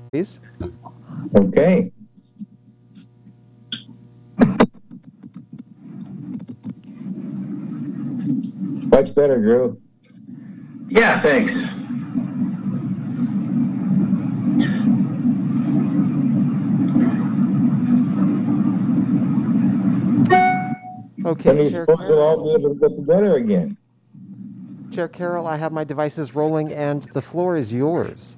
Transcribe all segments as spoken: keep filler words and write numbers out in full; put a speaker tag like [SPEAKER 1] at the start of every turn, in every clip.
[SPEAKER 1] Please.
[SPEAKER 2] Okay. Much better, Drew.
[SPEAKER 3] Yeah, thanks.
[SPEAKER 1] Okay,
[SPEAKER 2] When do you
[SPEAKER 1] Chair
[SPEAKER 2] suppose we'll all
[SPEAKER 1] Carroll.
[SPEAKER 2] be able to get together again?
[SPEAKER 1] Chair Carroll, I have my devices rolling and the floor is yours.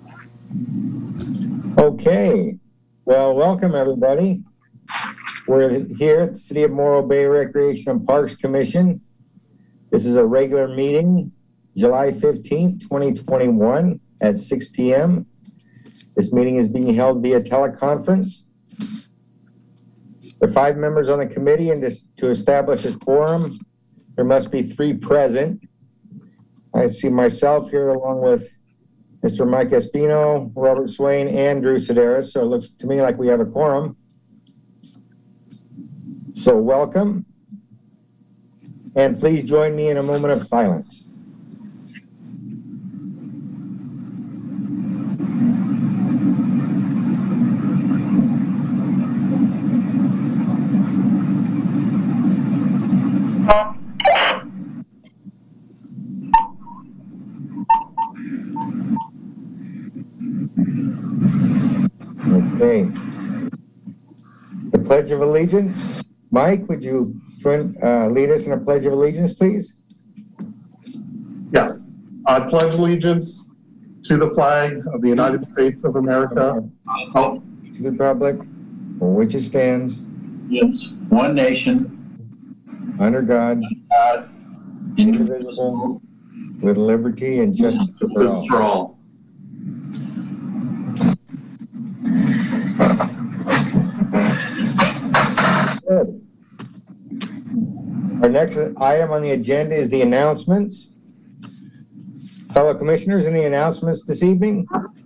[SPEAKER 2] Okay. Well, welcome everybody. We're here at the City of Morro Bay Recreation and Parks Commission. This is a regular meeting, July fifteenth, twenty twenty-one at six p.m. This meeting is being held via teleconference. There are five members on the committee, and just to establish a quorum, there must be three present. I see myself here along with Mister Mike Espino, Robert Swain, and Drew Sedaris. So it looks to me like we have a quorum. So welcome. And please join me in a moment of silence. Okay. The Pledge of Allegiance. Mike, would you join, uh, lead us in a Pledge of Allegiance, please?
[SPEAKER 4] Yeah. I pledge allegiance to the flag of the United States of America.
[SPEAKER 2] To the republic for which it stands,
[SPEAKER 3] Yes. One nation,
[SPEAKER 2] under God,
[SPEAKER 3] God,
[SPEAKER 2] indivisible, with liberty and justice for
[SPEAKER 4] Justice
[SPEAKER 2] all.
[SPEAKER 4] for all.
[SPEAKER 2] Good. Our next item on the agenda is the announcements. Fellow commissioners, any announcements this evening?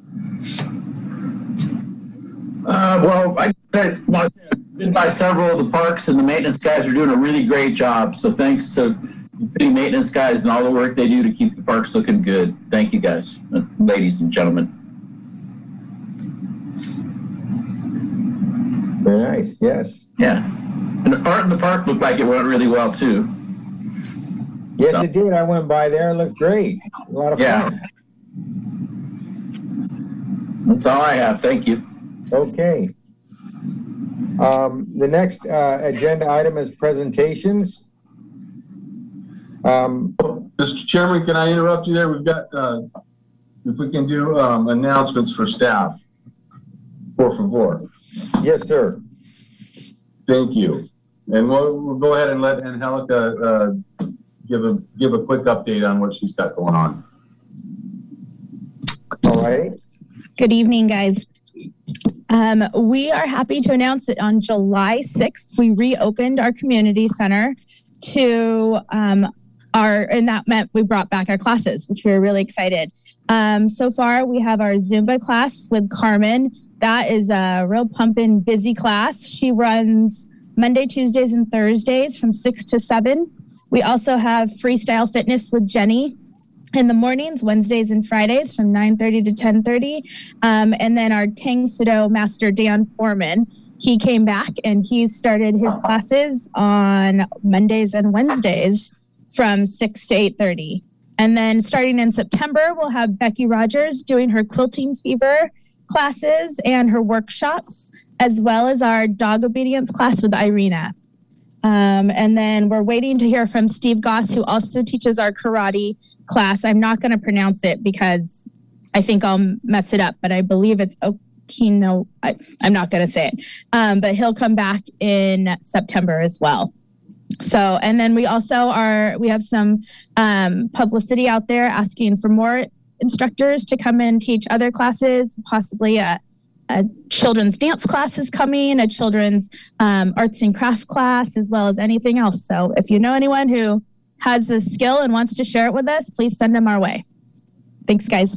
[SPEAKER 3] Uh, well, I I've been by several of the parks, and the maintenance guys are doing a really great job. So thanks to the city maintenance guys and all the work they do to keep the parks looking good. Thank you, guys, uh, ladies and gentlemen.
[SPEAKER 2] Very nice, yes.
[SPEAKER 3] Yeah, and the part in the park looked like it went really well too.
[SPEAKER 2] Yes,
[SPEAKER 3] So-
[SPEAKER 2] it did. I went by there. It looked great. A lot of
[SPEAKER 3] Yeah.
[SPEAKER 2] fun.
[SPEAKER 3] That's all I have. Thank you.
[SPEAKER 2] Okay. Um, the next uh, agenda item is presentations. Um,
[SPEAKER 5] Mister Chairman, can I interrupt you there? We've got, uh, if we can do um, announcements for staff. Por favor.
[SPEAKER 2] yes, sir.
[SPEAKER 5] Thank you. And we'll, we'll go ahead and let Angelica uh, give a give a quick update on what she's got going on.
[SPEAKER 2] All right.
[SPEAKER 6] Good evening, guys. Um, we are happy to announce that on July sixth, we reopened our community center to um, our, and that meant we brought back our classes, which we were really excited. Um, so far, we have our Zumba class with Carmen. That is a real pumping, busy class. She runs Monday, Tuesdays, and Thursdays from six to seven. We also have freestyle fitness with Jenny in the mornings, Wednesdays and Fridays from nine thirty to ten thirty. Um, and then our Tang Soo Do master, Dan Foreman, he came back and he started his classes on Mondays and Wednesdays from six to eight thirty. And then starting in September, we'll have Becky Rogers doing her quilting fever classes and her workshops, as well as our dog obedience class with Irina. Um, and then we're waiting to hear from Steve Goss, who also teaches our karate class. I'm not going to pronounce it because I think I'll mess it up, but I believe it's Okino. I, I'm not going to say it, um, but he'll come back in September as well. So, and then we also are, we have some um, publicity out there asking for more instructors to come and teach other classes, possibly a A children's dance class is coming, a children's um, arts and craft class, as well as anything else. So if you know anyone who has a skill and wants to share it with us, please send them our way. Thanks, guys.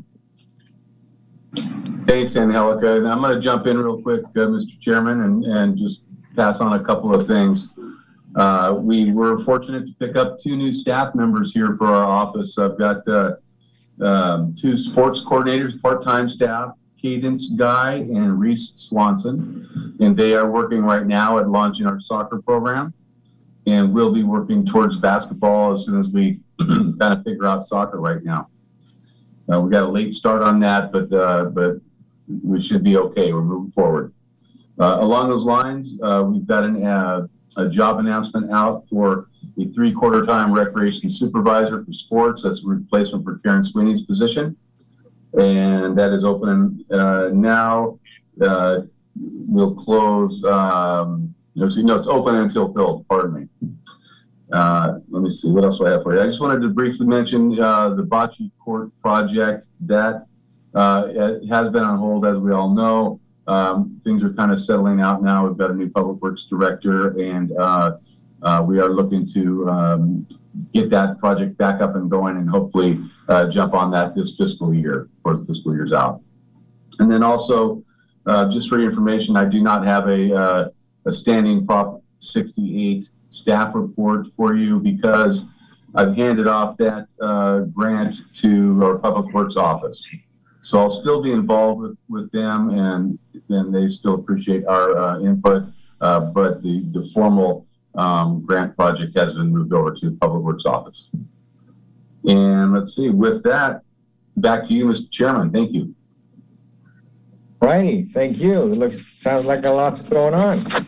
[SPEAKER 5] Thanks, Angelica. And I'm going to jump in real quick, uh, Mister Chairman, and, and just pass on a couple of things. Uh, we were fortunate to pick up two new staff members here for our office. I've got uh, um, two sports coordinators, part-time staff, Cadence Guy and Reese Swanson, and they are working right now at launching our soccer program, and we'll be working towards basketball as soon as we kind of figure out soccer right now. Uh, we got a late start on that, but uh, but we should be okay. We're moving forward. Uh, along those lines, uh, we've got an, uh, a job announcement out for a three-quarter time recreation supervisor for sports. That's a replacement for Karen Sweeney's position. And that is open uh, now. Uh, we'll close, um, you know, so, you know, it's open until filled, pardon me. Uh, let me see, what else do I have for you? I just wanted to briefly mention uh, the Bocce Court project. That uh, it has been on hold, as we all know. Um, things are kind of settling out now. We've got a new public works director, and uh, uh, we are looking to um, get that project back up and going, and hopefully uh, jump on that this fiscal year, for the fiscal year's out. And then also, uh, just for your information, I do not have a, uh, a standing Prop sixty-eight staff report for you because I've handed off that uh, grant to our public works office. So I'll still be involved with, with them, and then they still appreciate our uh, input, uh, but the, the formal um, grant project has been moved over to the Public Works Office. And let's see, with that, back to you, Mister Chairman. Thank you.
[SPEAKER 2] Righty, thank you. It looks, sounds like a lot's going on.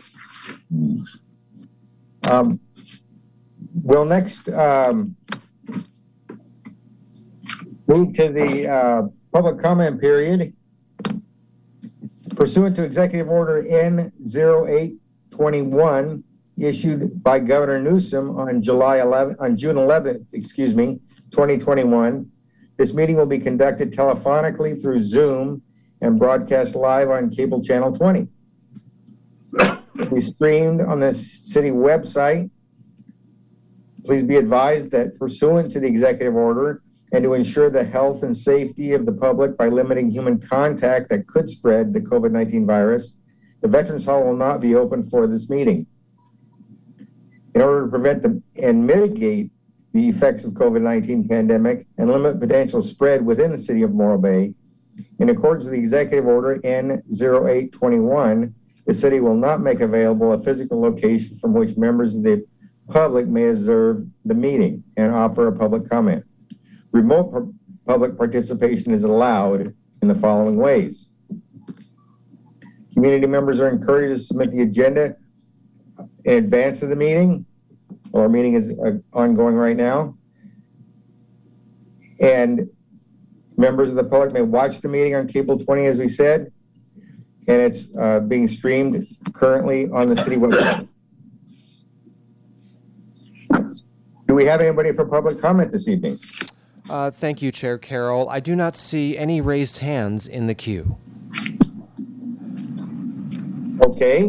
[SPEAKER 2] Um, we'll next um, move to the uh, public comment period. Pursuant to Executive Order N zero eight twenty-one, issued by Governor Newsom on July eleventh, on June eleventh, excuse me, twenty twenty-one. This meeting will be conducted telephonically through Zoom and broadcast live on cable channel twenty. We streamed on the city website. Please be advised that pursuant to the executive order, and to ensure the health and safety of the public by limiting human contact that could spread the COVID nineteen virus, the Veterans Hall will not be open for this meeting. In order to prevent the, and mitigate the effects of COVID nineteen pandemic and limit potential spread within the city of Morro Bay, in accordance with the Executive Order N zero eight twenty-one, the city will not make available a physical location from which members of the public may observe the meeting and offer a public comment. Remote par- public participation is allowed in the following ways. Community members are encouraged to submit the agenda in advance of the meeting. Well, our meeting is uh, ongoing right now. And members of the public may watch the meeting on Cable twenty, as we said, and it's uh, being streamed currently on the city website. Do we have anybody for public comment this evening?
[SPEAKER 1] Uh, thank you, Chair Carroll. I do not see any raised hands in the queue.
[SPEAKER 2] Okay.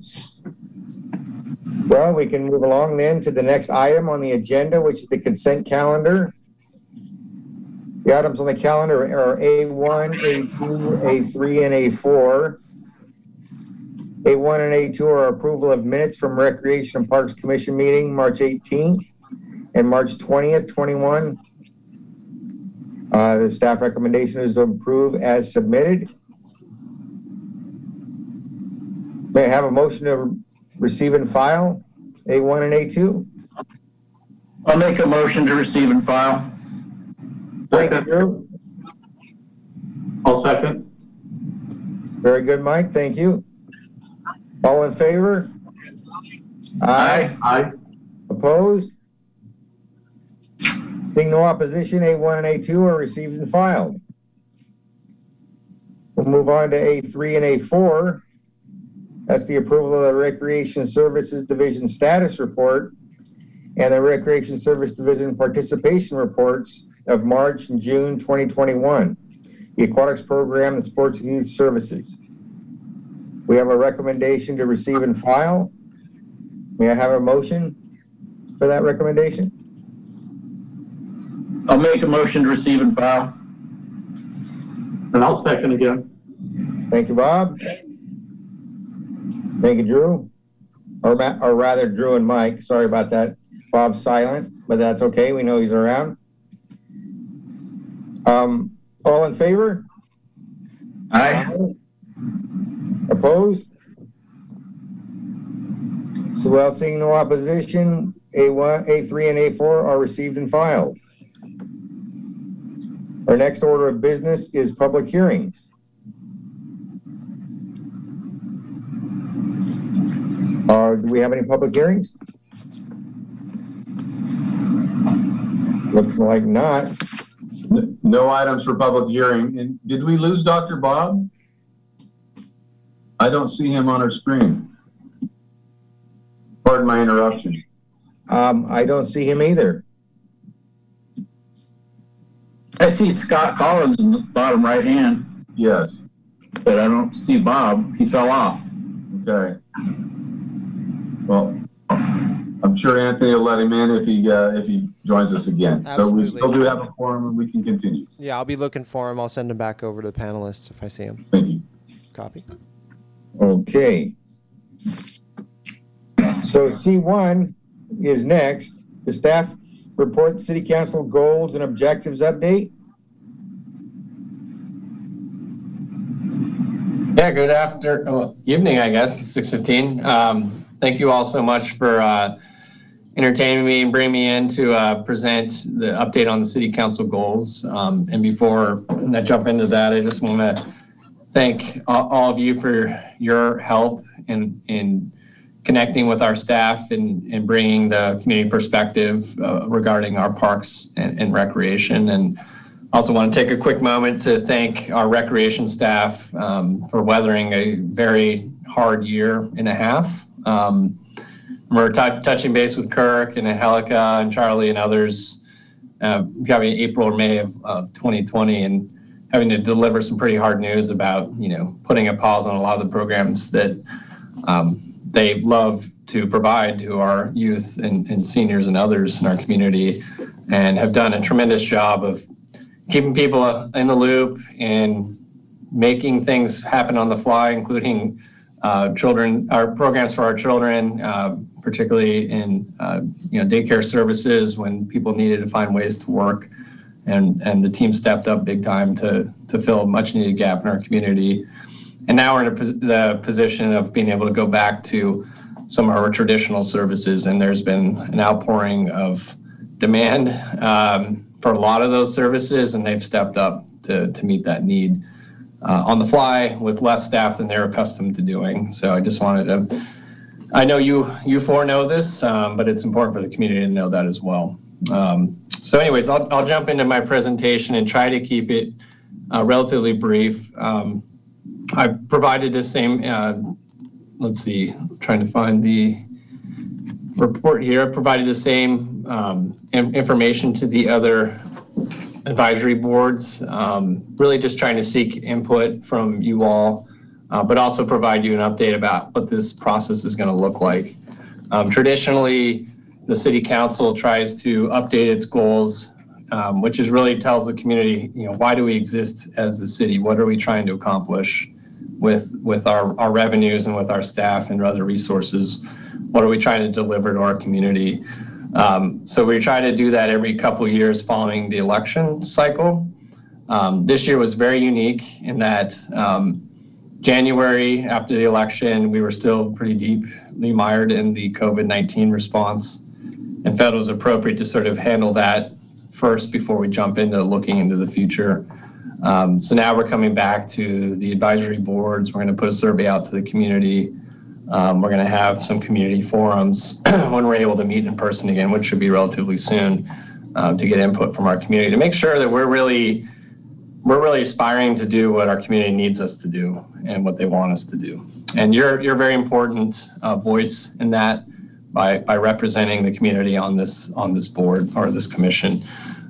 [SPEAKER 2] Well, we can move along then to the next item on the agenda, which is the consent calendar. The items on the calendar are A one, A two, A three, and A four. A one and A two are approval of minutes from Recreation and Parks Commission meeting March eighteenth and March twentieth, twenty-one. Uh, the staff recommendation is to approve as submitted. May I have a motion to receive and file A one and A two?
[SPEAKER 3] I'll make a motion to receive and file.
[SPEAKER 2] Thank you, Drew.
[SPEAKER 4] I'll second.
[SPEAKER 2] Very good, Mike. Thank you. All in favor?
[SPEAKER 3] Aye.
[SPEAKER 4] Aye.
[SPEAKER 2] Opposed? Seeing no opposition, A one and A two are received and filed. We'll move on to A three and A four. That's the approval of the Recreation Services Division status report and the Recreation Service Division participation reports of March and June twenty twenty-one, the aquatics program and sports and youth services. We have a recommendation to receive and file. May I have a motion for that recommendation?
[SPEAKER 3] I'll make a motion to receive and file.
[SPEAKER 4] And I'll second again.
[SPEAKER 2] Thank you, Bob. Thank you, Drew. Or, Ma- or rather, Drew and Mike. Sorry about that. Bob's silent, but that's okay. We know he's around. Um, all in favor?
[SPEAKER 3] Aye.
[SPEAKER 2] Opposed? So while seeing no opposition, A one, A three, and A four are received and filed. Our next order of business is public hearings. Uh, do we have any public hearings? Looks like not.
[SPEAKER 5] N- No items for public hearing. And did we lose Doctor Bob? I don't see him on our screen. Pardon my interruption.
[SPEAKER 2] Um, I don't see him either.
[SPEAKER 3] I see Scott Collins in the bottom right hand,
[SPEAKER 5] Yes,
[SPEAKER 3] but I don't see Bob. He fell off.
[SPEAKER 5] okay. Well, I'm sure Anthony will let him in if he, uh, if he joins us again. So we
[SPEAKER 1] Absolutely.
[SPEAKER 5] still do have a quorum and we can continue.
[SPEAKER 1] Yeah, I'll be looking for him. I'll send him back over to the panelists if I see him.
[SPEAKER 5] Thank you.
[SPEAKER 1] Copy.
[SPEAKER 2] Okay. So C one is next. The staff report city council goals and objectives update.
[SPEAKER 7] Yeah, good after, oh, evening, I guess, it's six fifteen. Um, thank you all so much for uh, entertaining me and bringing me in to uh, present the update on the city council goals. Um, and before I jump into that, I just want to thank all, all of you for your help in, in connecting with our staff and, and bringing the community perspective uh, regarding our parks and, and recreation. And also want to take a quick moment to thank our recreation staff um, for weathering a very hard year and a half. Um, we're t- touching base with Kirk and Angelica and Charlie and others, uh, probably April or May of, of twenty twenty, and having to deliver some pretty hard news about, you know, putting a pause on a lot of the programs that um, they love to provide to our youth and, and seniors and others in our community, and have done a tremendous job of keeping people in the loop and making things happen on the fly, including uh, children, our programs for our children, uh, particularly in uh, you know daycare services when people needed to find ways to work, and and the team stepped up big time to to fill a much needed gap in our community. And now we're in a pos- the position of being able to go back to some of our traditional services, and there's been an outpouring of demand um, for a lot of those services, and they've stepped up to, to meet that need uh, on the fly with less staff than they're accustomed to doing. So I just wanted to, I know you you four know this, um, but it's important for the community to know that as well. Um, so anyways, I'll, I'll jump into my presentation and try to keep it uh, relatively brief. Um, I provided the same, uh, let's see, trying to find the report here. I provided the same um, in- information to the other advisory boards, um, really just trying to seek input from you all, uh, but also provide you an update about what this process is going to look like. Um, traditionally, the city council tries to update its goals, um, which is really tells the community, you know, why do we exist as the city? What are we trying to accomplish with with our, our revenues and with our staff and other resources? What are we trying to deliver to our community? Um, so we try to do that every couple of years following the election cycle. Um, this year was very unique in that um, January after the election, we were still pretty deeply mired in the COVID nineteen response, and felt it was appropriate to sort of handle that first before we jump into looking into the future. Um, so now we're coming back to the advisory boards. We're going to put a survey out to the community. Um, we're going to have some community forums when we're able to meet in person again, which should be relatively soon, uh, to get input from our community to make sure that we're really we're really aspiring to do what our community needs us to do and what they want us to do. And you're you're a very important uh, voice in that by by representing the community on this on this board or this commission.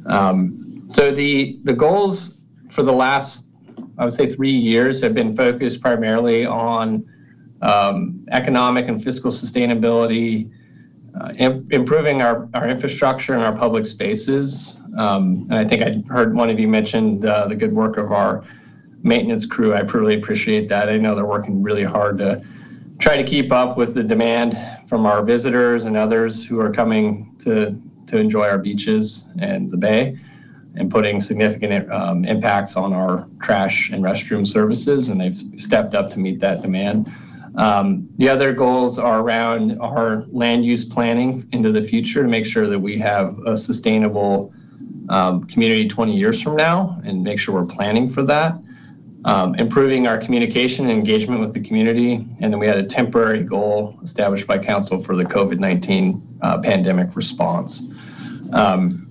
[SPEAKER 7] Um, so the the goals for the last, I would say, three years have been focused primarily on um, economic and fiscal sustainability, uh, im- improving our, our infrastructure and our public spaces. Um, and I think I heard one of you mentioned uh, the good work of our maintenance crew. I really appreciate that. I know they're working really hard to try to keep up with the demand from our visitors and others who are coming to, to enjoy our beaches and the bay. and putting significant um, impacts on our trash and restroom services, and they've stepped up to meet that demand. Um, the other goals are around our land use planning into the future to make sure that we have a sustainable um, community twenty years from now and make sure we're planning for that. Um, improving our communication and engagement with the community. And then we had a temporary goal established by council for the COVID nineteen uh, pandemic response. Um,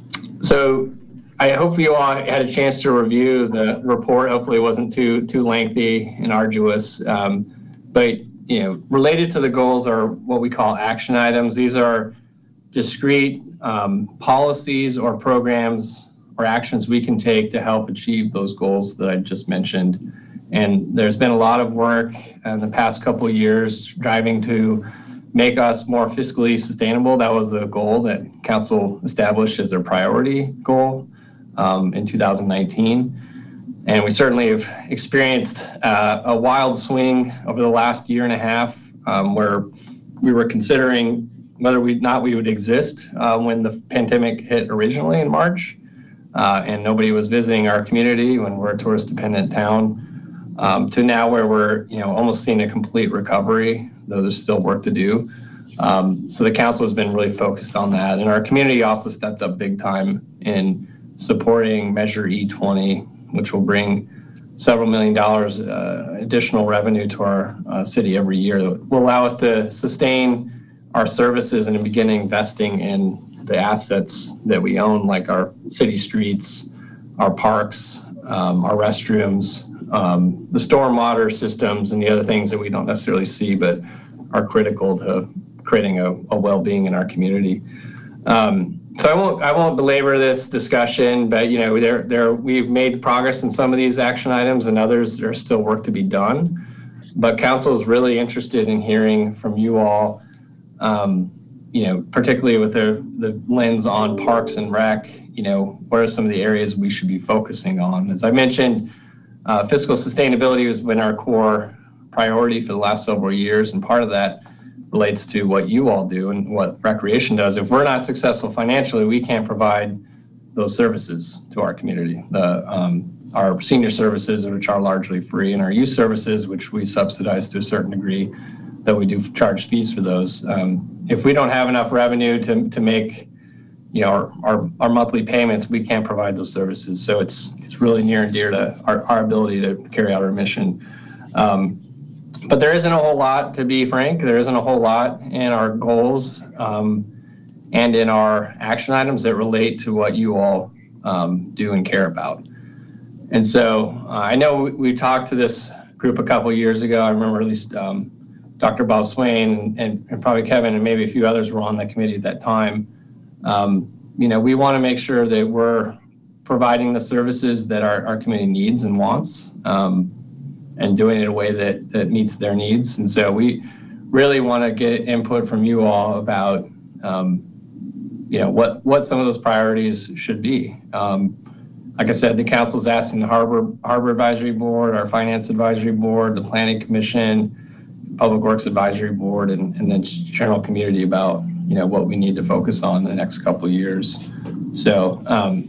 [SPEAKER 7] so I hope you all had a chance to review the report. Hopefully it wasn't too too lengthy and arduous. Um, but you know, related to the goals are what we call action items. These are discrete um, policies or programs or actions we can take to help achieve those goals that I just mentioned. And there's been a lot of work in the past couple of years driving to make us more fiscally sustainable. That was the goal that council established as their priority goal um, in two thousand nineteen. And we certainly have experienced uh, a wild swing over the last year and a half um, where we were considering whether we not we would exist uh, when the pandemic hit originally in March. Uh, and nobody was visiting our community when we're a tourist-dependent town, um, to now where we're, you know, almost seeing a complete recovery, though there's still work to do. Um, so the council has been really focused on that, and our community also stepped up big time in supporting Measure E twenty, which will bring several million dollars uh, additional revenue to our uh, city every year that will allow us to sustain our services and begin investing in the assets that we own, like our city streets, our parks, um, our restrooms, um, the stormwater systems, and the other things that we don't necessarily see but are critical to creating a, a well-being in our community. Um, so I won't I won't belabor this discussion, but you know, there there we've made progress in some of these action items, and others there's still work to be done. But council is really interested in hearing from you all. Um, you know, particularly with the, the lens on Parks and Rec, you know, what are some of the areas we should be focusing on? As I mentioned, uh, fiscal sustainability has been our core priority for the last several years, and part of that relates to what you all do and what Recreation does. If we're not successful financially, we can't provide those services to our community. The, um, our senior services, which are largely free, and our youth services, which we subsidize to a certain degree, that we do charge fees for those. Um, if we don't have enough revenue to, to make, you know, our, our, our monthly payments, we can't provide those services. So it's it's really near and dear to our, our ability to carry out our mission. Um, but there isn't a whole lot, to be frank. There isn't a whole lot in our goals um, and in our action items that relate to what you all um, do and care about. And so uh, I know we, we talked to this group a couple of years ago. I remember at least um, Doctor Bob Swain and, and probably Kevin and maybe a few others were on that committee at that time. Um, you know, we want to make sure that we're providing the services that our, our community needs and wants, um, and doing it in a way that, that meets their needs. And so we really want to get input from you all about, um, you know, what, what some of those priorities should be. Um, like I said, the council's asking the Harbor, Harbor Advisory Board, our Finance Advisory Board, the Planning Commission, Public Works Advisory Board, and, and then general community about, you know, what we need to focus on in the next couple of years. So um,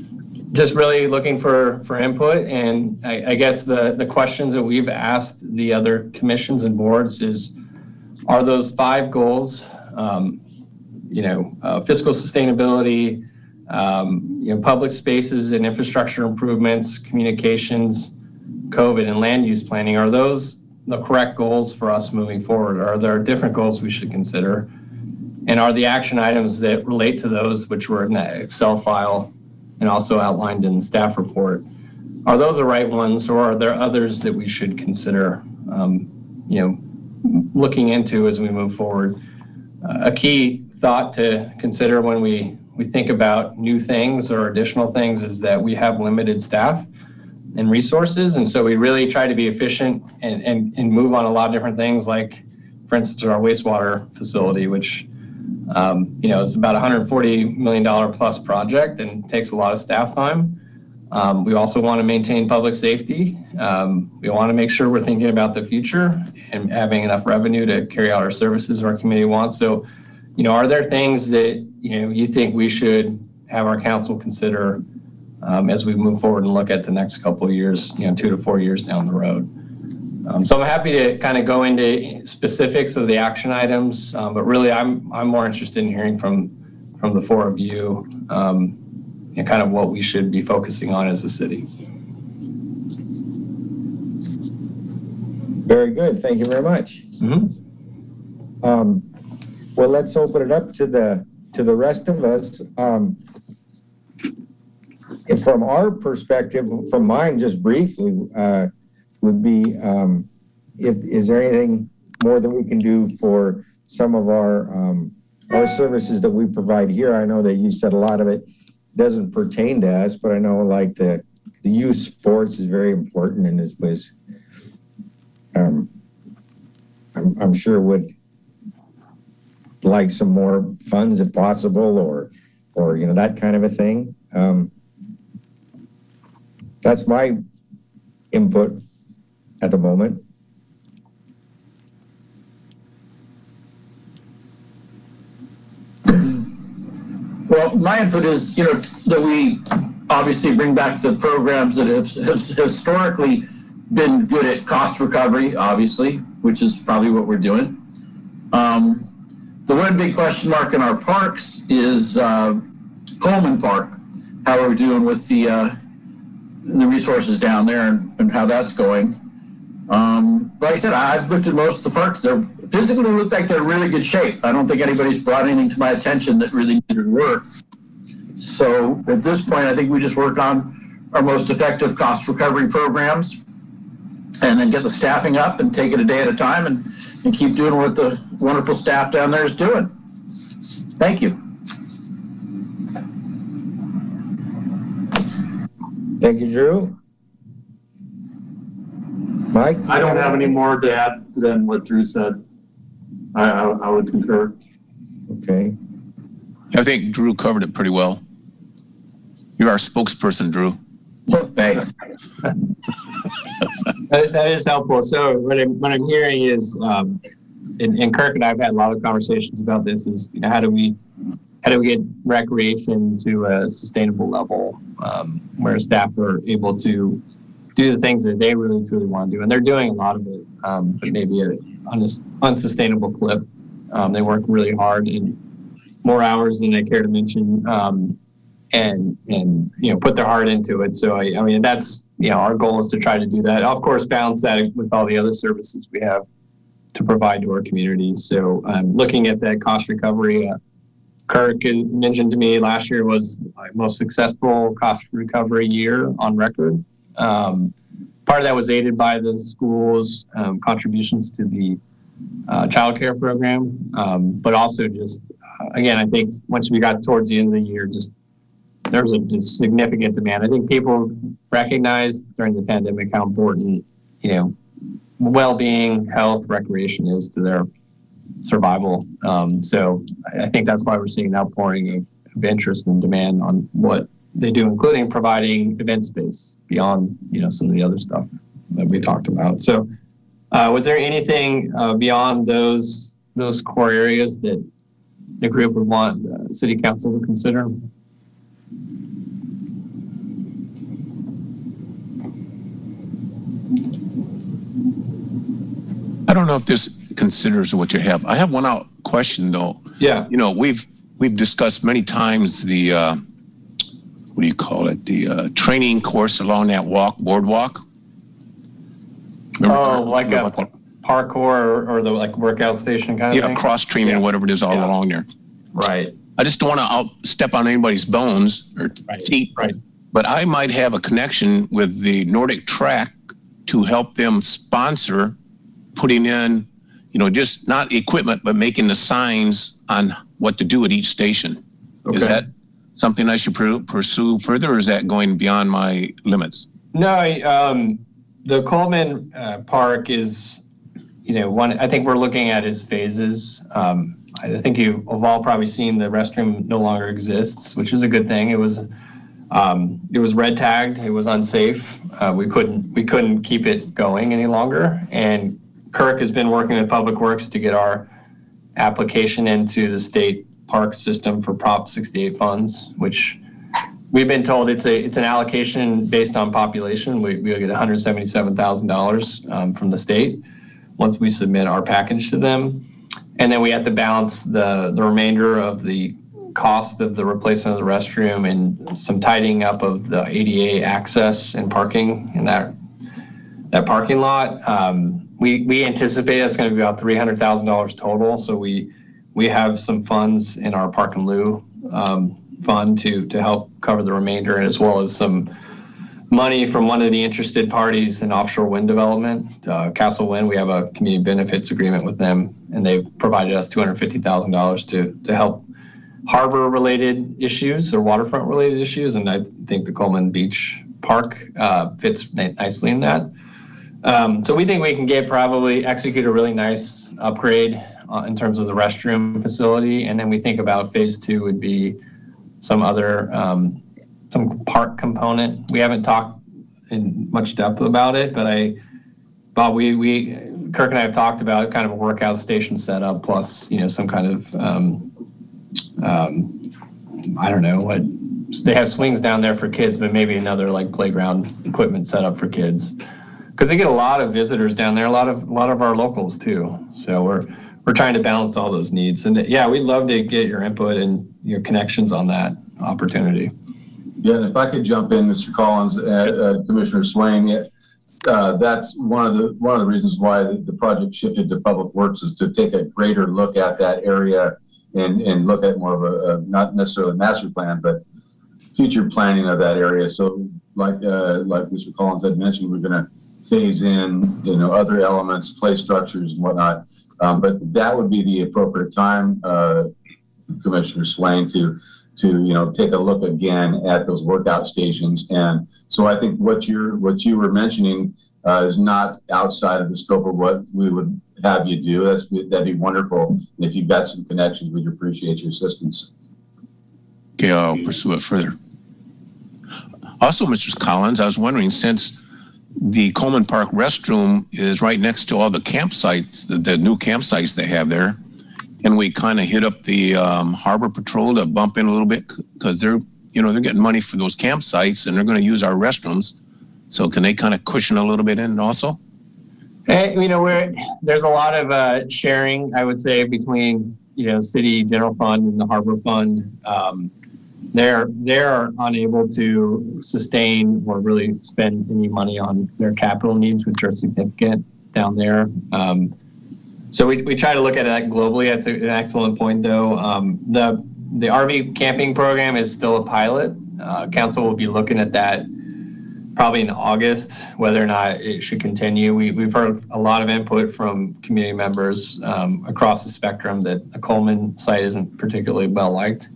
[SPEAKER 7] just really looking for, for input. And I, I guess the, the questions that we've asked the other commissions and boards is, are those five goals, um, you know, uh, fiscal sustainability, um, you know, public spaces and infrastructure improvements, communications, COVID, and land use planning, are those the correct goals for us moving forward? Are there different goals we should consider? And are the action items that relate to those, which were in that Excel file and also outlined in the staff report, are those the right ones, or are there others that we should consider, um, you know, looking into as we move forward? Uh, a key thought to consider when we, we think about new things or additional things is that we have limited staff and resources. And so we really try to be efficient and, and, and move on a lot of different things, like, for instance, our wastewater facility, which, um, you know, is about a one hundred forty million dollars plus project and takes a lot of staff time. Um, we also want to maintain public safety. Um, we want to make sure we're thinking about the future and having enough revenue to carry out our services our community wants. So, you know, are there things that, you know, you think we should have our council consider um, as we move forward and look at the next couple of years, you know, two to four years down the road. Um, so I'm happy to kind of go into specifics of the action items, um, but really I'm I'm more interested in hearing from from the four of you um, and kind of what we should be focusing on as a city.
[SPEAKER 2] Very good. Thank you very much.
[SPEAKER 7] Mm-hmm.
[SPEAKER 2] Um, well, let's open it up to the to the rest of us. Um, if from our perspective, from mine, just briefly, uh, would be um, if is there anything more that we can do for some of our um, our services that we provide here? I know that you said a lot of it doesn't pertain to us, but I know like the the youth sports is very important and is was um, I'm, I'm sure would like some more funds if possible, or or you know that kind of a thing. Um, that's my input at the moment.
[SPEAKER 3] Well, my input is, you know, that we obviously bring back the programs that have, have historically been good at cost recovery, obviously, which is probably what we're doing. Um, the one big question mark in our parks is uh, Coleman Park. How are we doing with the uh, the resources down there and, and how that's going? Um, like I said, I've looked at most of the parks. They're physically look like they're in really good shape. I don't think anybody's brought anything to my attention that really needed work. So at this point, I think we just work on our most effective cost recovery programs and then get the staffing up and take it a day at a time and, and keep doing what the wonderful staff down there is doing. Thank you.
[SPEAKER 2] Thank you, Drew. Mike?
[SPEAKER 4] I don't have any more to add than what Drew said. I, I, I would concur.
[SPEAKER 2] Okay.
[SPEAKER 8] I think Drew covered it pretty well. You're our spokesperson, Drew.
[SPEAKER 3] Well, thanks.
[SPEAKER 7] That, that is helpful. So what I'm, what I'm hearing is, um, and, and Kirk and I have had a lot of conversations about this, is, you know, how do we how do we get recreation to a sustainable level um, where staff are able to do the things that they really truly want to do, and they're doing a lot of it, um, but maybe at an unsustainable clip. Um, they work really hard and more hours than they care to mention, um, and and you know put their heart into it. So I, I mean that's you know our goal is to try to do that. Of course, balance that with all the other services we have to provide to our community. So um, looking at that cost recovery, uh, Kirk has mentioned to me last year was my most successful cost recovery year on record. Um, part of that was aided by the school's um, contributions to the uh, child care program, um, but also just, uh, again, I think once we got towards the end of the year, just there was a just significant demand. I think people recognized during the pandemic how important, you know, well-being, health, recreation is to their survival. Um, so I think that's why we're seeing an outpouring of, of interest and demand on what they do, including providing event space beyond, you know, some of the other stuff that we talked about. So uh, was there anything uh, beyond those those core areas that the group would want the city council to consider?
[SPEAKER 8] I don't know if this considers what you have. I have one out question though.
[SPEAKER 7] Yeah.
[SPEAKER 8] You know, we've we've discussed many times the uh, what do you call it? The uh, training course along that walk, boardwalk. Remember,
[SPEAKER 7] oh, like a
[SPEAKER 8] the,
[SPEAKER 7] parkour or, or the like workout station kind of
[SPEAKER 8] yeah,
[SPEAKER 7] thing?
[SPEAKER 8] cross training
[SPEAKER 7] Yeah.
[SPEAKER 8] or whatever it is all
[SPEAKER 7] Yeah.
[SPEAKER 8] along there.
[SPEAKER 7] Right.
[SPEAKER 8] I just don't want to out step on anybody's bones or
[SPEAKER 7] Right.
[SPEAKER 8] feet,
[SPEAKER 7] Right.
[SPEAKER 8] but I might have a connection with the Nordic Track to help them sponsor putting in, you know, just not equipment, but making the signs on what to do at each station.
[SPEAKER 7] Okay.
[SPEAKER 8] Is that something I should pr- pursue further, or is that going beyond my limits?
[SPEAKER 7] No, I, um, the Coleman uh, Park is, you know, one I think we're looking at is phases. Um, I think you've all probably seen the restroom no longer exists, which is a good thing. It was, um, it was red tagged. It was unsafe. Uh, we couldn't we couldn't keep it going any longer. And Kirk has been working with Public Works to get our application into the state park system for Prop sixty-eight funds, which we've been told it's a it's an allocation based on population. We we'll get one hundred seventy-seven thousand dollars um, from the state once we submit our package to them, and then we have to balance the the remainder of the cost of the replacement of the restroom and some tidying up of the A D A access and parking in that that parking lot. Um, we we anticipate that's going to be about three hundred thousand dollars total. So we we have some funds in our Park and Lieu um, fund to to help cover the remainder, as well as some money from one of the interested parties in offshore wind development, uh, Castle Wind. We have a community benefits agreement with them, and they've provided us two hundred fifty thousand dollars to to help harbor-related issues or waterfront-related issues, and I think the Coleman Beach Park uh, fits nicely in that. Um, so we think we can get probably execute a really nice upgrade uh, in terms of the restroom facility, and then we think about phase two would be some other um, some park component. We haven't talked in much depth about it, but I, Bob, we we Kirk and I have talked about kind of a workout station setup plus you know some kind of um, um, I don't know what they have swings down there for kids, but maybe another like playground equipment setup for kids, because they get a lot of visitors down there, a lot of a lot of our locals too. So we're we're trying to balance all those needs, and yeah, we'd love to get your input and your connections on that opportunity.
[SPEAKER 5] Yeah, and if I could jump in, Mister Collins, uh, uh, Commissioner Swain, yeah, uh, that's one of the one of the reasons why the, the project shifted to Public Works is to take a greater look at that area and and look at more of a, a not necessarily master plan, but future planning of that area. So, like uh, like Mister Collins had mentioned, we're going to phase in you know other elements, play structures and whatnot. Um, but that would be the appropriate time, uh, Commissioner Swain, to. to, you know, take a look again at those workout stations. And so I think what you're, what you were mentioning uh, is not outside of the scope of what we would have you do. That's, that'd be wonderful. And if you've got some connections, we'd appreciate your assistance.
[SPEAKER 8] Okay, I'll pursue it further. Also, Mister Collins, I was wondering, since the Coleman Park restroom is right next to all the campsites, the, the new campsites they have there, and we kind of hit up the um, Harbor Patrol to bump in a little bit, because they're, you know, they're getting money for those campsites and they're going to use our restrooms. So can they kind of cushion a little bit in also?
[SPEAKER 7] Hey, you know, we're, there's a lot of uh, sharing, I would say, between, you know, city general fund and the Harbor Fund. Um, they're, they're unable to sustain or really spend any money on their capital needs, which are significant down there. Um, So we, we try to look at that globally. That's a, an excellent point, though. Um, the the R V camping program is still a pilot. Uh, council will be looking at that probably in August, whether or not it should continue. We, we've heard a lot of input from community members um, across the spectrum that the Coleman site isn't particularly well liked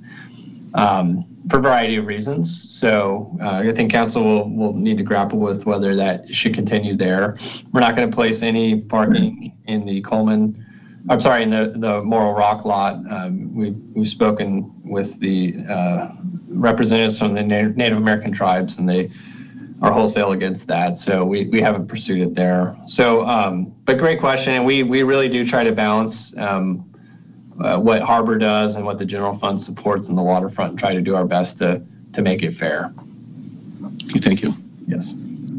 [SPEAKER 7] um, for a variety of reasons. So uh, I think council will, will need to grapple with whether that should continue there. We're not going to place any parking in the Coleman, I'm sorry, in the, the Morro Rock lot. Um, we've, we've spoken with the uh, representatives from the Native American tribes, and they are wholesale against that. So we, we haven't pursued it there. So, um, but great question. And we, we really do try to balance um, uh, what Harbor does and what the general fund supports in the waterfront, and try to do our best to, to make it fair.
[SPEAKER 8] Okay, thank you.
[SPEAKER 7] Yes.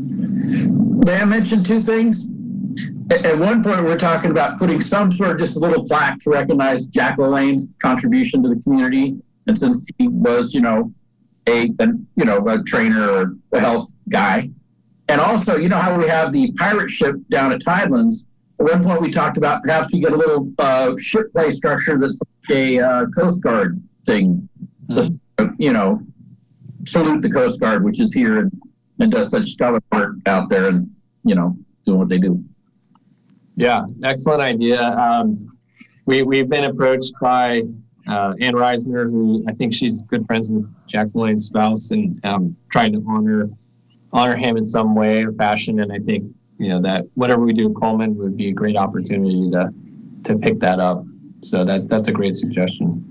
[SPEAKER 3] May I mention two things? At one point, we're talking about putting some sort of just a little plaque to recognize Jack LaLanne's contribution to the community. And since he was, you know, a, a you know, a trainer or a health guy. And also, you know how we have the pirate ship down at Tidelands? At one point, we talked about perhaps we get a little uh, ship play structure that's like a uh, Coast Guard thing. So, you know, salute the Coast Guard, which is here and, and does such stellar work out there and, you know, doing what they do.
[SPEAKER 7] Yeah, excellent idea. Um, we, we've been approached by uh, Ann Reisner, who I think she's good friends with Jack LaLanne's spouse, and um, trying to honor honor him in some way or fashion. And I think, you know, that whatever we do at Coleman would be a great opportunity to to pick that up. So that that's a great suggestion.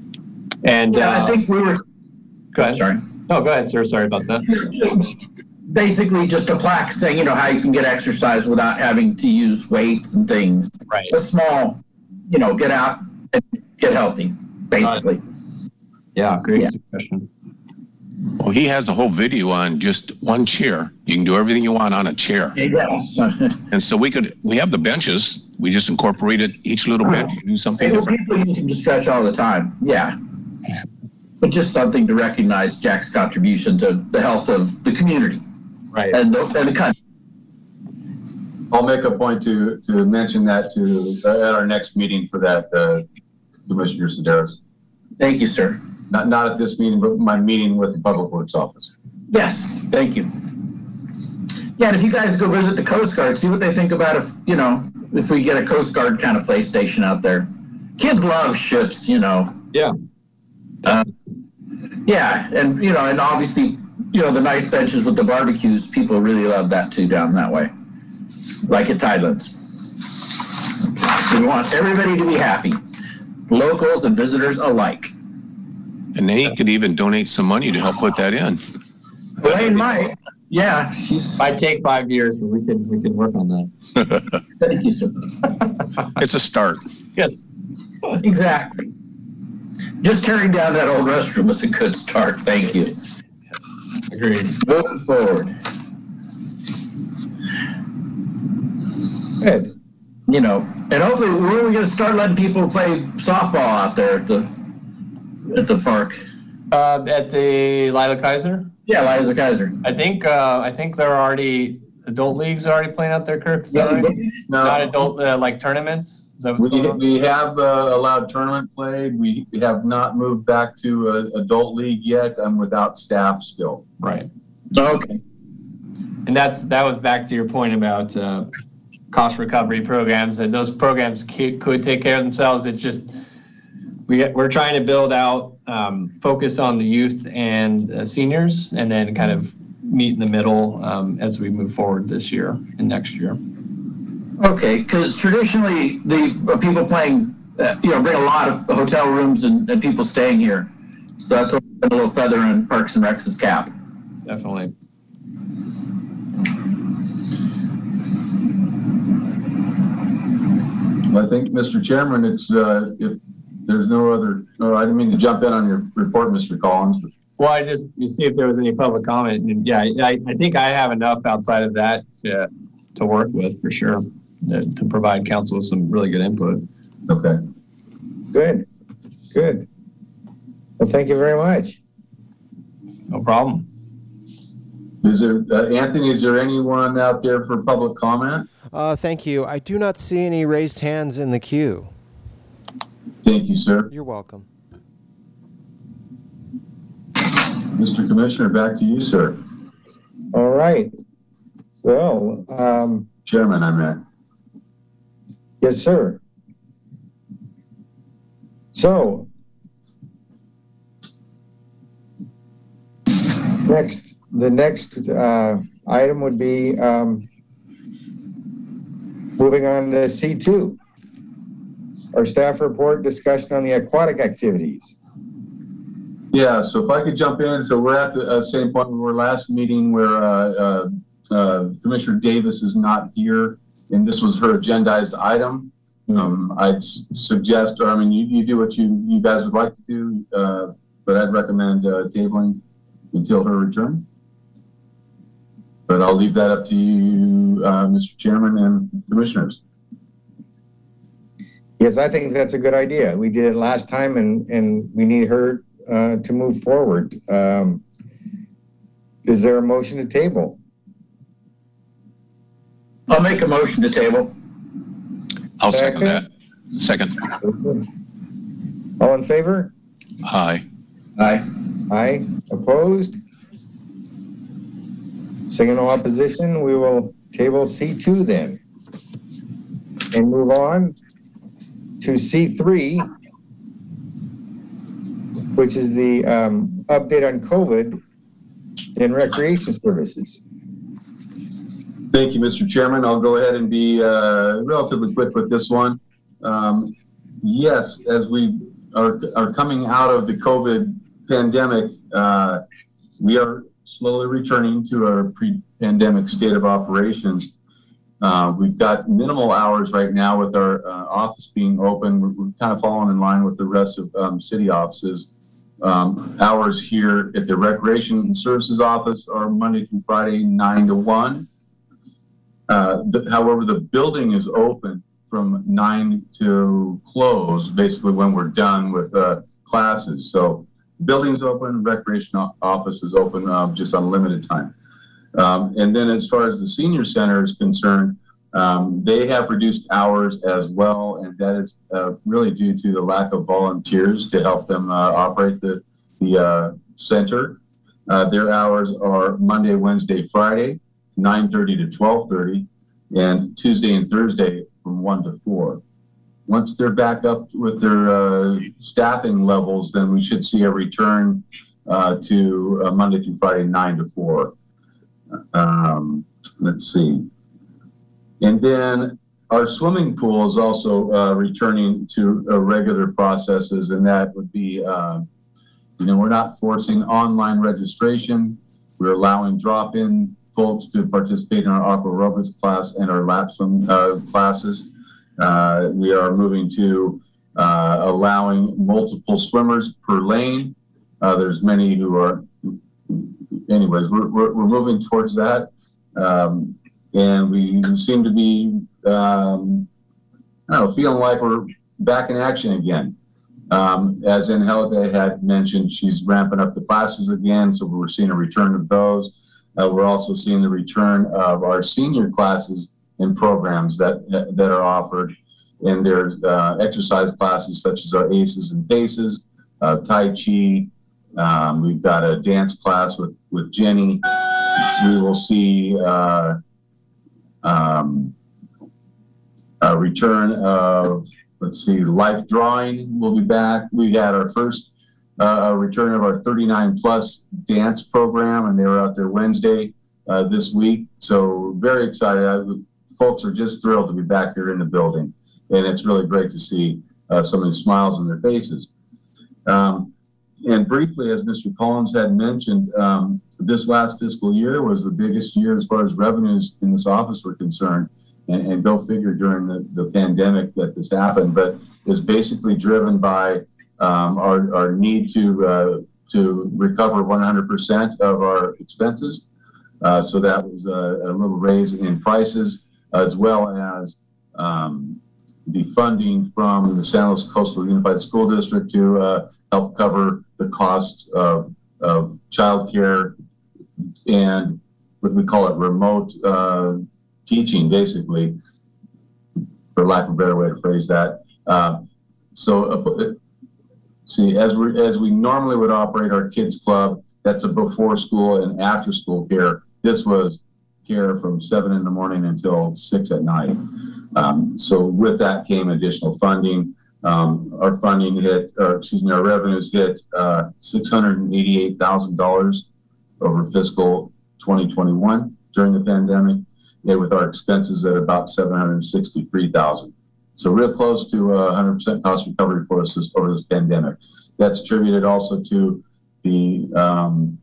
[SPEAKER 7] And
[SPEAKER 3] yeah,
[SPEAKER 7] uh,
[SPEAKER 3] I think we were.
[SPEAKER 7] Go ahead.
[SPEAKER 3] Sorry.
[SPEAKER 7] No, go ahead, sir. Sorry about that.
[SPEAKER 3] Basically just a plaque saying, you know, how you can get exercise without having to use weights and things.
[SPEAKER 7] Right.
[SPEAKER 3] A small, you know, get out and get healthy, basically.
[SPEAKER 7] Yeah, great
[SPEAKER 3] Yeah.
[SPEAKER 7] suggestion.
[SPEAKER 8] Well, he has a whole video on just one chair. You can do everything you want on a chair.
[SPEAKER 3] Yes.
[SPEAKER 8] And so we could, we have the benches. We just incorporated each little bench, do something
[SPEAKER 3] Well,
[SPEAKER 8] different.
[SPEAKER 3] people use them to stretch all the time. Yeah. But just something to recognize Jack's contribution to the health of the community
[SPEAKER 7] Right.
[SPEAKER 3] and the, and the country.
[SPEAKER 5] I'll make a point to, to mention that to, uh, at our next meeting for that, uh, Commissioner Sedaris.
[SPEAKER 3] Thank you, sir.
[SPEAKER 5] Not, not at this meeting, but my meeting with the Public Works Office.
[SPEAKER 3] Yes, thank you. Yeah, and if you guys go visit the Coast Guard, see what they think about if, you know, if we get a Coast Guard kind of PlayStation out there. Kids love ships, you know.
[SPEAKER 7] Yeah.
[SPEAKER 3] Uh, yeah, and, you know, and obviously, you know, the nice benches with the barbecues, people really love that too down that way. Like at Tidelands. So we want everybody to be happy, locals and visitors alike.
[SPEAKER 8] And they could even donate some money to help put that in.
[SPEAKER 3] Elaine might. Yeah, she's.
[SPEAKER 7] Might take five years, but we can we can work on that.
[SPEAKER 3] Thank you, sir.
[SPEAKER 8] It's a start.
[SPEAKER 7] Yes.
[SPEAKER 3] Exactly. Just tearing down that old restroom was a good start. Thank you.
[SPEAKER 7] Agreed.
[SPEAKER 3] Moving forward.
[SPEAKER 2] Good.
[SPEAKER 3] You know, and hopefully we're going to start letting people play softball out there at the at the park.
[SPEAKER 7] Uh, at the Lila Kaiser,
[SPEAKER 3] Yeah, Liza Kaiser.
[SPEAKER 7] I think uh, I think they're already adult leagues are already playing out there. Kirk, is that right? Not
[SPEAKER 5] No,
[SPEAKER 7] adult uh, like tournaments. Is that what's
[SPEAKER 5] we,
[SPEAKER 7] going on?
[SPEAKER 5] we have uh, allowed tournament played. We we have not moved back to a adult league yet. I'm without staff still.
[SPEAKER 7] Right.
[SPEAKER 3] Okay.
[SPEAKER 7] And that's that was back to your point about uh, cost recovery programs, and those programs could, could take care of themselves. It's just we we're trying to build out um, focus on the youth and uh, seniors, and then kind of meet in the middle um, as we move forward this year and next year.
[SPEAKER 3] Okay, because traditionally the uh, people playing, uh, you know, bring a lot of hotel rooms and, and people staying here. So that's a little feather in Parks and Rec's cap.
[SPEAKER 7] Definitely.
[SPEAKER 5] I think, Mister Chairman, it's uh, if there's no other. Oh, I didn't mean to jump in on your report, Mister Collins. But
[SPEAKER 7] Well, I just you see if there was any public comment, and yeah, I, I think I have enough outside of that to to work with for sure to, to provide council with some really good input.
[SPEAKER 5] okay.
[SPEAKER 2] Good. Good. Well, thank you very much.
[SPEAKER 7] No problem.
[SPEAKER 5] Is there uh, Anthony? Is there anyone out there for public comment?
[SPEAKER 1] Uh, thank you. I do not see any raised hands in the queue.
[SPEAKER 5] Thank you, sir.
[SPEAKER 1] You're welcome.
[SPEAKER 5] Mister Commissioner, back to you, sir.
[SPEAKER 2] All right. Well, um,
[SPEAKER 5] Chairman, I meant.
[SPEAKER 2] yes, sir. So, next, the next uh, item would be um, moving on to C two. Our staff report discussion on the aquatic activities.
[SPEAKER 5] Yeah, so if I could jump in. So we're at the uh, same point we were last meeting where uh, uh, uh, Commissioner Davis is not here, and this was her agendized item. Um, I'd s- suggest, or I mean, you, you do what you, you guys would like to do, uh, but I'd recommend uh, tabling until her return. But I'll leave that up to you, uh, Mister Chairman and Commissioners.
[SPEAKER 2] Yes, I think that's a good idea. We did it last time and, and we need her uh, to move forward. Um, is there a motion to table?
[SPEAKER 3] I'll make a motion to table.
[SPEAKER 8] I'll second that. Second.
[SPEAKER 2] All in favor?
[SPEAKER 8] Aye.
[SPEAKER 3] Aye.
[SPEAKER 2] Aye. Opposed? Seeing no opposition, we will table C two then. And move on to C three, which is the um, update on COVID in recreation services.
[SPEAKER 5] Thank you, Mister Chairman. I'll go ahead and be uh, relatively quick with this one. Um, yes, as we are, are coming out of the COVID pandemic, uh, we are slowly returning to our pre-pandemic state of operations. Uh, we've got minimal hours right now with our uh, office being open. We're, we're kind of falling in line with the rest of um, city offices. Um, hours here at the Recreation and Services Office are Monday through Friday, nine to one. Uh, the, however, the building is open from nine to close, basically when we're done with uh, classes. So building's open, recreation office is open um, just on limited time. Um, and then as far as the senior center is concerned, um, they have reduced hours as well, and that is uh, really due to the lack of volunteers to help them uh, operate the, the uh, center. Uh, their hours are Monday, Wednesday, Friday, nine thirty to twelve thirty, and Tuesday and Thursday from one to four. Once they're back up with their uh, staffing levels, then we should see a return uh, to uh, Monday through Friday, nine to four. Um, let's see. And then our swimming pool is also uh, returning to uh, regular processes, and that would be, uh, you know, we're not forcing online registration. We're allowing drop-in folks to participate in our aqua aerobics class and our lap swim uh, classes. Uh, we are moving to uh, allowing multiple swimmers per lane. Uh, there's many who are, anyways, we're, we're, we're moving towards that. Um, and we seem to be, um, I don't know, feeling like we're back in action again. Um, as Angelica had mentioned, she's ramping up the classes again, so we're seeing a return of those. Uh, we're also seeing the return of our senior classes and programs that that are offered. And there's uh, exercise classes such as our ACEs and PACEs, uh, Tai Chi. Um, we've got a dance class with, with Jenny. We will see uh, um, a return of, let's see, life drawing will be back. We had our first uh, return of our thirty-nine plus dance program, and they were out there Wednesday uh, this week. So very excited. I, folks are just thrilled to be back here in the building, and it's really great to see uh, so many smiles on their faces. Um, and briefly, as Mister Collins had mentioned, um, this last fiscal year was the biggest year as far as revenues in this office were concerned. And, and go figure during the, the pandemic that this happened, but is basically driven by um, our, our need to uh, to recover one hundred percent of our expenses. Uh, so that was a, a little raise in prices, as well as um, the funding from the San Luis Coastal Unified School District to uh, help cover the cost of, of childcare and what we call it remote uh, teaching, basically, for lack of a better way to phrase that. Uh, so, uh, see, as we as we normally would operate our kids club, that's a before school and after school care. This was care from seven in the morning until six at night. Um, so with that came additional funding. Um, our funding hit, or excuse me, our revenues hit uh, six hundred eighty-eight thousand dollars over fiscal twenty twenty-one during the pandemic. With our expenses at about seven hundred sixty-three thousand dollars. So real close to uh, one hundred percent cost recovery for us this, over this pandemic. That's attributed also to the um,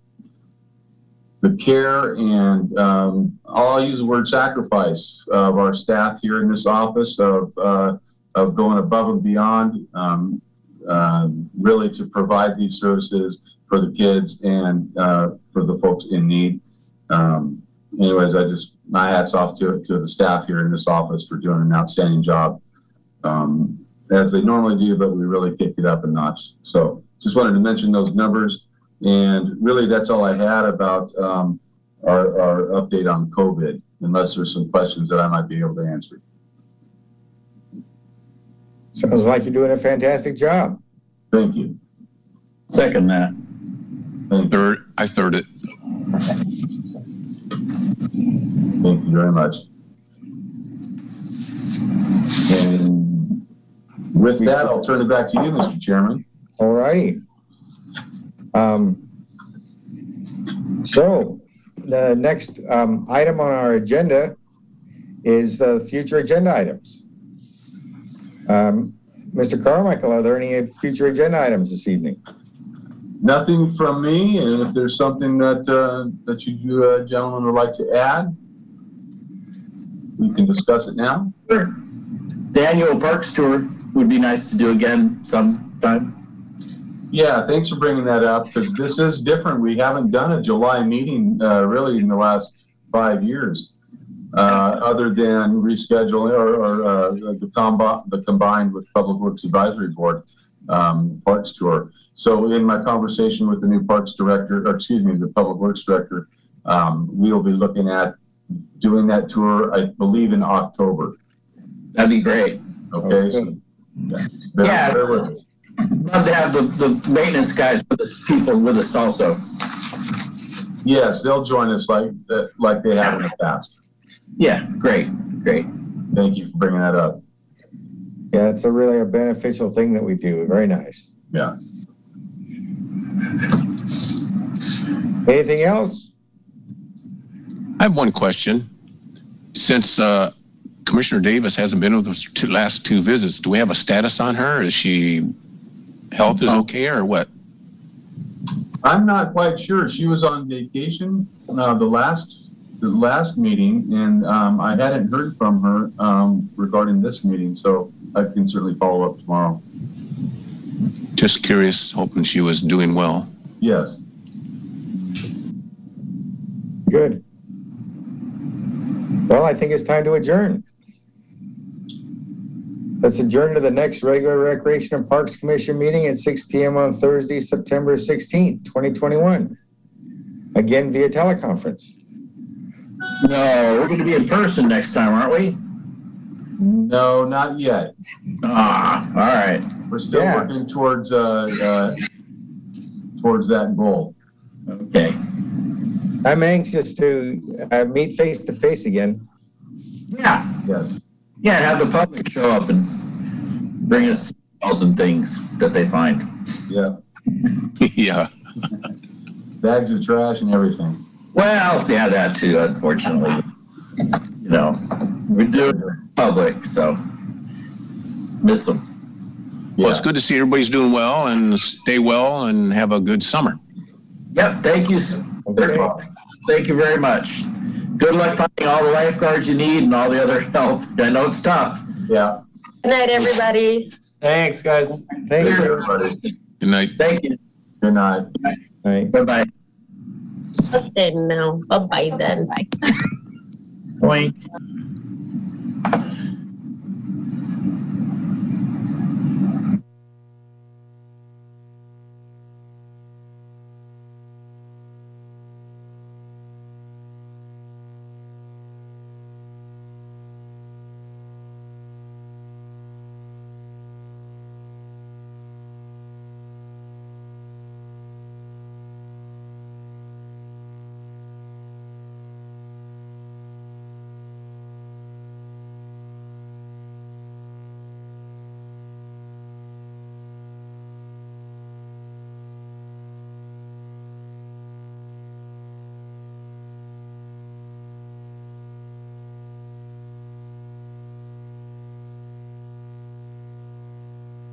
[SPEAKER 5] the care and um, I'll use the word sacrifice of our staff here in this office of, uh, of going above and beyond um, uh, really to provide these services for the kids and uh, for the folks in need. Um, anyways, I just, my hat's off to, to the staff here in this office for doing an outstanding job, um, as they normally do, but we really kicked it up a notch. So just wanted to mention those numbers, and really that's all I had about um, our, our update on COVID, unless there's some questions that I might be able to answer.
[SPEAKER 2] Sounds like you're doing a fantastic job.
[SPEAKER 5] Thank you.
[SPEAKER 3] Second that.
[SPEAKER 5] Thank you.
[SPEAKER 8] Third, I third it.
[SPEAKER 5] Thank you very much. And with that, I'll turn it back to you, Mister Chairman.
[SPEAKER 2] All righty. Um, so the next um, item on our agenda is the future agenda items. Um, Mister Carmichael, are there any future agenda items this evening?
[SPEAKER 5] Nothing from me, and if there's something that uh, that you uh, gentlemen would like to add, we can discuss it now.
[SPEAKER 3] Sure. The annual parks tour would be nice to do again sometime.
[SPEAKER 5] Yeah, thanks for bringing that up because this is different. We haven't done a July meeting uh, really in the last five years, uh, other than rescheduling or, or uh, the, combo- the combined with Public Works Advisory Board um, Parks Tour. So in my conversation with the new Parks Director, or excuse me, the Public Works Director, um, we'll be looking at doing that tour, I believe, in October.
[SPEAKER 3] That'd be great.
[SPEAKER 5] Okay. So, yeah. Bear,
[SPEAKER 3] Yeah.
[SPEAKER 5] bear with us.
[SPEAKER 3] Love to have the, the maintenance guys with us, people with us also.
[SPEAKER 5] Yes, they'll join us like that, like they have in the past.
[SPEAKER 3] Yeah, great, great.
[SPEAKER 5] Thank you for bringing that up.
[SPEAKER 2] Yeah, it's a really a beneficial thing that we do. Very nice.
[SPEAKER 5] Yeah.
[SPEAKER 2] Anything else?
[SPEAKER 8] I have one question. Since uh, Commissioner Davis hasn't been with us the last two visits, do we have a status on her? Is she health is okay or what?
[SPEAKER 5] I'm not quite sure. She was on vacation uh, the last the last meeting, and um, I hadn't heard from her um, regarding this meeting, so I can certainly follow up tomorrow.
[SPEAKER 8] Just curious, hoping she was doing well.
[SPEAKER 5] Yes.
[SPEAKER 2] Good. Well, I think it's time to adjourn. Let's adjourn to the next regular Recreation and Parks Commission meeting at six p.m. on Thursday, September sixteenth, twenty twenty-one. Again, via teleconference.
[SPEAKER 3] No, we're going to be in person next time, aren't we?
[SPEAKER 5] No, not yet.
[SPEAKER 3] Ah, all right.
[SPEAKER 5] We're still
[SPEAKER 2] Yeah.
[SPEAKER 5] working towards uh, uh, towards that goal.
[SPEAKER 3] Okay.
[SPEAKER 2] I'm anxious to uh, meet face to face again.
[SPEAKER 3] Yeah,
[SPEAKER 5] Yes.
[SPEAKER 3] yeah, have the public show up and bring us thousand things that they find.
[SPEAKER 5] Yeah.
[SPEAKER 8] Yeah.
[SPEAKER 5] Bags of trash and everything.
[SPEAKER 3] Well, yeah, that too, unfortunately. You know, we do it in public, so miss them.
[SPEAKER 8] Well, it's good to see everybody's doing well and stay well and have a good summer.
[SPEAKER 3] Yep, thank you.
[SPEAKER 2] Okay.
[SPEAKER 3] Thank you very much. Good luck finding all the lifeguards you need and all the other help. I know it's tough.
[SPEAKER 5] Yeah.
[SPEAKER 9] Good night, everybody.
[SPEAKER 7] Thanks, guys.
[SPEAKER 2] Thank
[SPEAKER 5] Thanks,
[SPEAKER 2] you.
[SPEAKER 5] everybody.
[SPEAKER 8] Good night.
[SPEAKER 3] Thank you.
[SPEAKER 5] Good night.
[SPEAKER 2] All right.
[SPEAKER 3] Bye-bye.
[SPEAKER 9] Okay, now. Bye-bye then.
[SPEAKER 6] Bye.
[SPEAKER 3] Boink.